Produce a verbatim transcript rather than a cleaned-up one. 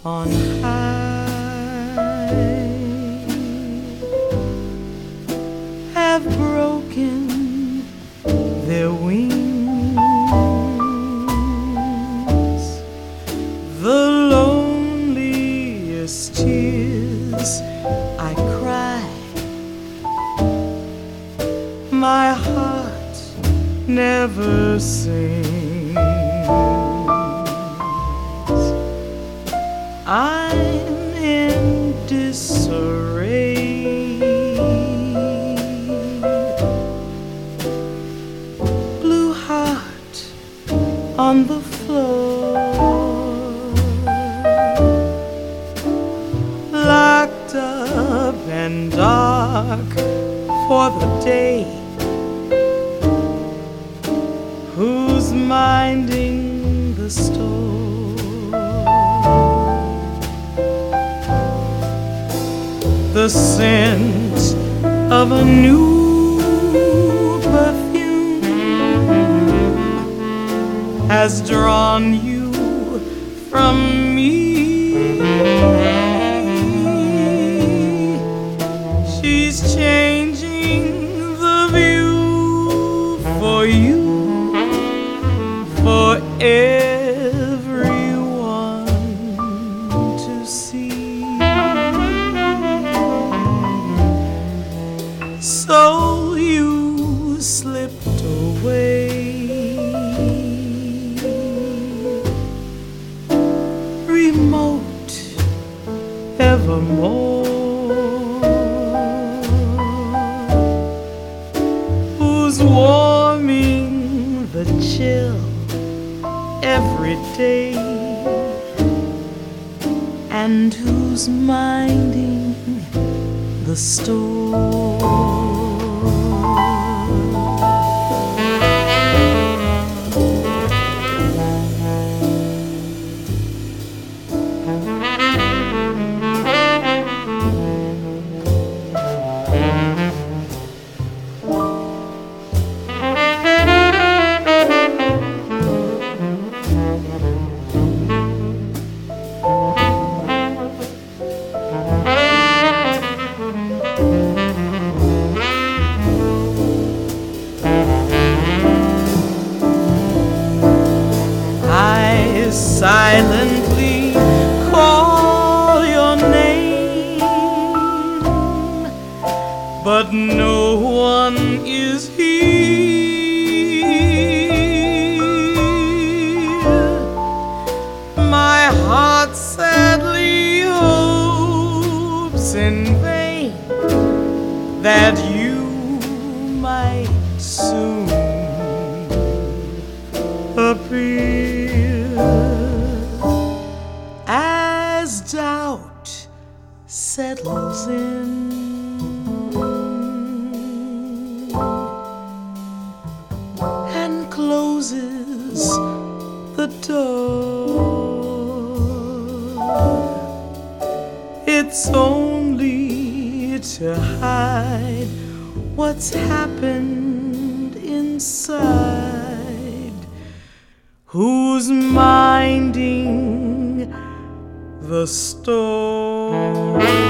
on high have broken their wings. The loneliest tears I cry, my heart never sings. I'm in disarray, blue heart on the floor, locked up and dark for the day. Who's minding the store? The scent of a new perfume has drawn you from me. She's changing the view for you, for everyone to see. So you slipped away, remote evermore. Who's warming the chill every day, and who's minding the store? Silently call your name, but no one is here. My heart sadly hopes in vain that you might soon appear. As doubt settles in and closes the door, it's only to hide what's happened inside. Who's minding the store?